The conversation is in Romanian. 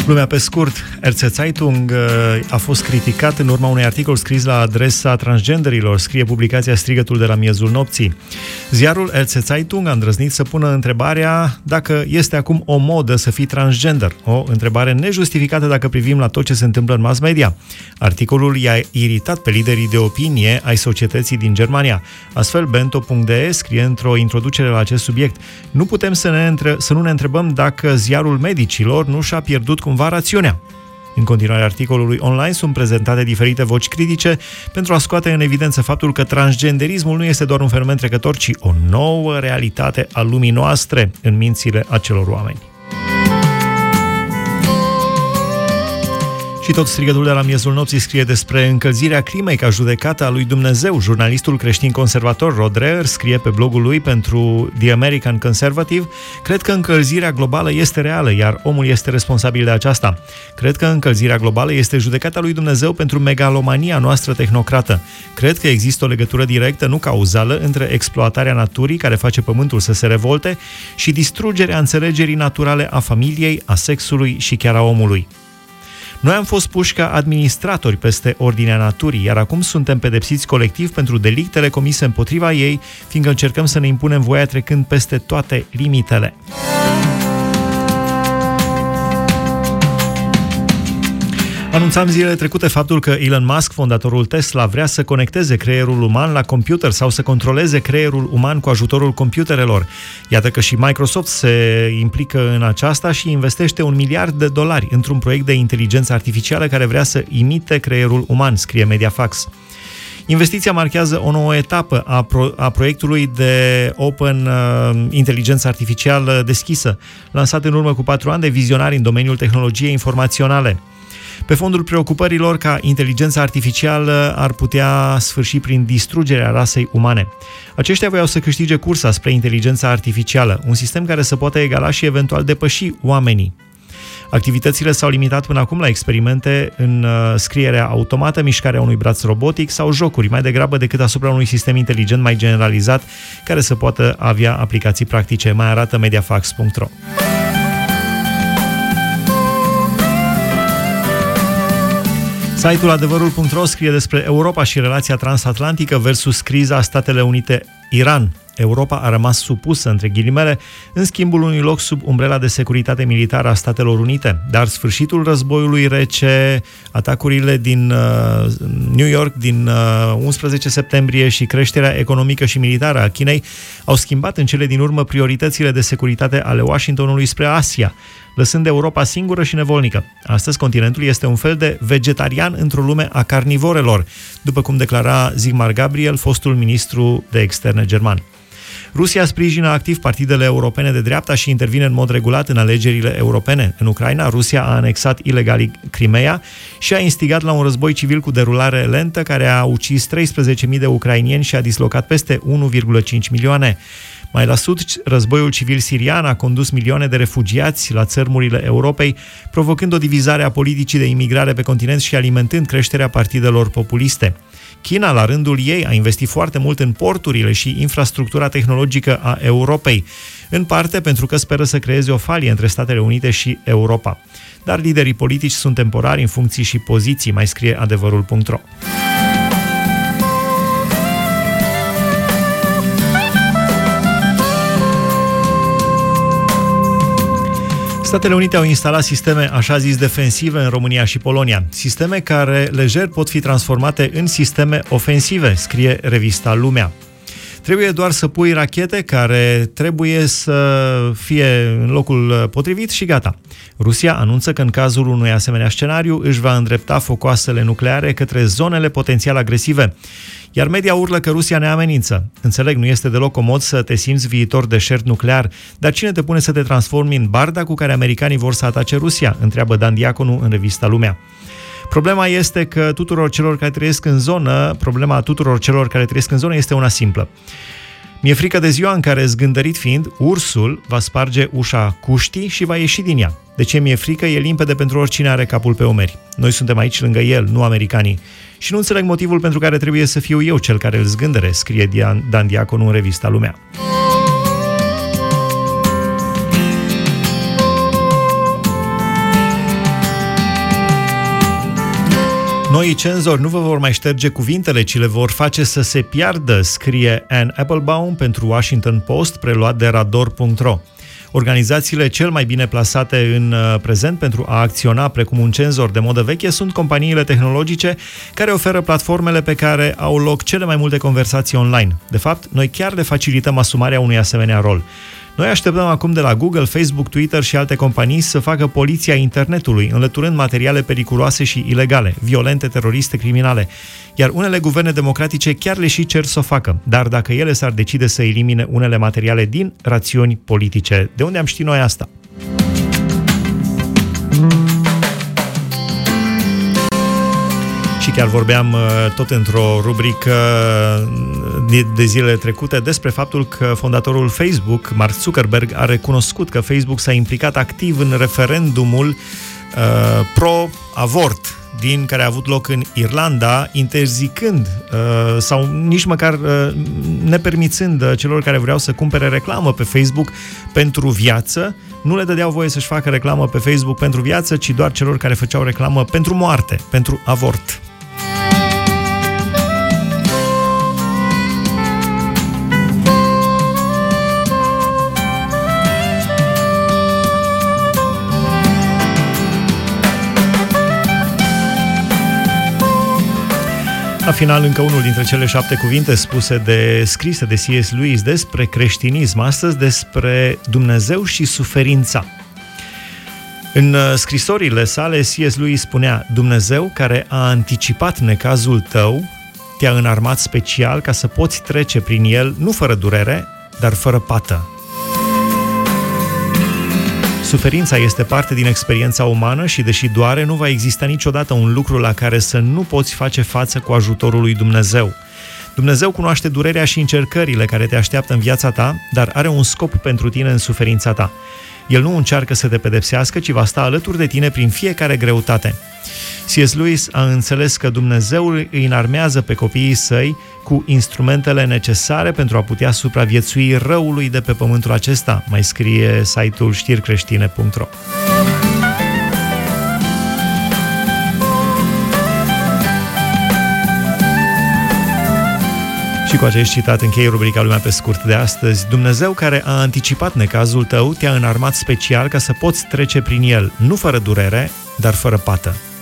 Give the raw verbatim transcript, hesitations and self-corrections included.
Lumea pe scurt, R C Zeitung a fost criticat în urma unui articol scris la adresa transgenderilor, scrie publicația Strigătul de la miezul nopții. Ziarul R C Zeitung a îndrăznit să pună întrebarea dacă este acum o modă să fii transgender, o întrebare nejustificată dacă privim la tot ce se întâmplă în mass media. Articolul i-a iritat pe liderii de opinie ai societății din Germania. Astfel, Bento punct de scrie într-o introducere la acest subiect: nu putem să, ne între... să nu ne întrebăm dacă ziarul medicilor nu și-a pierdut cumva rațiunea. În continuare articolului online sunt prezentate diferite voci critice pentru a scoate în evidență faptul că transgenderismul nu este doar un fenomen trecător, ci o nouă realitate a lumii noastre în mințile acelor oameni. Și tot Strigătul de la miezul nopții scrie despre încălzirea climei ca judecată a lui Dumnezeu. Jurnalistul creștin conservator Rod Dreher scrie pe blogul lui pentru The American Conservative: cred că încălzirea globală este reală, iar omul este responsabil de aceasta. Cred că încălzirea globală este judecata lui Dumnezeu pentru megalomania noastră tehnocrată. Cred că există o legătură directă, nu cauzală, între exploatarea naturii, care face pământul să se revolte, și distrugerea înțelegerii naturale a familiei, a sexului și chiar a omului. Noi am fost puși ca administratori peste ordinea naturii, iar acum suntem pedepsiți colectiv pentru delictele comise împotriva ei, fiindcă încercăm să ne impunem voia trecând peste toate limitele. Anunțam zilele trecute faptul că Elon Musk, fondatorul Tesla, vrea să conecteze creierul uman la computer sau să controleze creierul uman cu ajutorul computerelor. Iată că și Microsoft se implică în aceasta și investește un miliard de dolari într-un proiect de inteligență artificială care vrea să imite creierul uman, scrie Mediafax. Investiția marchează o nouă etapă a, pro- a proiectului de Open uh, Inteligență Artificială Deschisă, lansat în urmă cu patru ani de vizionari în domeniul tehnologiei informaționale. Pe fondul preocupărilor ca inteligența artificială ar putea sfârși prin distrugerea rasei umane. Aceștia voiau să câștige cursa spre inteligența artificială, un sistem care să poată egala și eventual depăși oamenii. Activitățile s-au limitat până acum la experimente în uh, scrierea automată, mișcarea unui braț robotic sau jocuri, mai degrabă decât asupra unui sistem inteligent mai generalizat care să poată avea aplicații practice, mai arată mediafax punct ro. Site-ul adevărul punct ro scrie despre Europa și relația transatlantică versus criza Statele Unite-Iran. Europa a rămas supusă, între ghilimele, în schimbul unui loc sub umbrela de securitate militară a Statelor Unite. Dar sfârșitul războiului rece, atacurile din uh, New York din uh, unsprezece septembrie și creșterea economică și militară a Chinei au schimbat în cele din urmă prioritățile de securitate ale Washingtonului spre Asia, lăsând Europa singură și nevolnică. Astăzi, continentul este un fel de vegetarian într-o lume a carnivorelor, după cum declara Sigmar Gabriel, fostul ministru de externe german. Rusia sprijină activ partidele europene de dreapta și intervine în mod regulat în alegerile europene. În Ucraina, Rusia a anexat ilegal Crimea și a instigat la un război civil cu derulare lentă care a ucis treisprezece mii de ucrainieni și a dislocat peste unu virgulă cinci milioane. Mai la sud, războiul civil sirian a condus milioane de refugiați la țărmurile Europei, provocând o divizare a politicii de imigrare pe continent și alimentând creșterea partidelor populiste. China, la rândul ei, a investit foarte mult în porturile și infrastructura tehnologică a Europei, în parte pentru că speră să creeze o falie între Statele Unite și Europa. Dar liderii politici sunt temporari în funcții și poziții, mai scrie adevărul punct ro. Statele Unite au instalat sisteme așa zis defensive în România și Polonia, sisteme care lejer pot fi transformate în sisteme ofensive, scrie revista Lumea. Trebuie doar să pui rachete care trebuie să fie în locul potrivit și gata. Rusia anunță că în cazul unui asemenea scenariu își va îndrepta focoasele nucleare către zonele potențial agresive. Iar media urlă că Rusia ne amenință. Înțeleg, nu este deloc comod să te simți viitor deșert nuclear, dar cine te pune să te transformi în barda cu care americanii vor să atace Rusia? Întreabă Dan Diaconu în revista Lumea. Problema este că tuturor celor care trăiesc în zonă, problema tuturor celor care trăiesc în zonă este una simplă. Mi-e frică de ziua în care, zgândărit fiind, ursul va sparge ușa cuștii și va ieși din ea. De ce mi-e frică e limpede pentru oricine are capul pe umeri. Noi suntem aici lângă el, nu americanii. Și nu înțeleg motivul pentru care trebuie să fiu eu cel care îl zgândere, scrie Dan Diaconu în revista Lumea. Noii cenzori nu vă vor mai șterge cuvintele, ci le vor face să se piardă, scrie Anne Applebaum pentru Washington Post, preluat de rador punct ro. Organizațiile cel mai bine plasate în prezent pentru a acționa precum un cenzor de modă veche sunt companiile tehnologice care oferă platformele pe care au loc cele mai multe conversații online. De fapt, noi chiar le facilităm asumarea unui asemenea rol. Noi așteptăm acum de la Google, Facebook, Twitter și alte companii să facă poliția internetului, înlăturând materiale periculoase și ilegale, violente, teroriste, criminale. Iar unele guverne democratice chiar le și cer să o facă, dar dacă ele s-ar decide să elimine unele materiale din rațiuni politice, de unde am ști noi asta? Și chiar vorbeam tot într-o rubrică de zilele trecute despre faptul că fondatorul Facebook, Mark Zuckerberg, a recunoscut că Facebook s-a implicat activ în referendumul uh, pro-avort din care a avut loc în Irlanda, interzicând uh, sau nici măcar uh, nepermițând uh, celor care vreau să cumpere reclamă pe Facebook pentru viață, nu le dădeau voie să-și facă reclamă pe Facebook pentru viață, ci doar celor care făceau reclamă pentru moarte, pentru avort. La final, încă unul dintre cele șapte cuvinte spuse de, scrise de C S. Lewis despre creștinism, astăzi despre Dumnezeu și suferința. În scrisorile sale, C S. Lewis spunea: Dumnezeu care a anticipat necazul tău, te-a înarmat special ca să poți trece prin el, nu fără durere, dar fără pată. Suferința este parte din experiența umană și, deși doare, nu va exista niciodată un lucru la care să nu poți face față cu ajutorul lui Dumnezeu. Dumnezeu cunoaște durerea și încercările care te așteaptă în viața ta, dar are un scop pentru tine în suferința ta. El nu încearcă să te pedepsească, ci va sta alături de tine prin fiecare greutate. C S. Lewis a înțeles că Dumnezeu îi înarmează pe copiii săi cu instrumentele necesare pentru a putea supraviețui răului de pe pământul acesta, mai scrie site-ul știri creștine punct ro. Și cu acest citat închei rubrica Lumea pe scurt de astăzi. Dumnezeu care a anticipat necazul tău te-a înarmat special ca să poți trece prin el, nu fără durere, dar fără pată.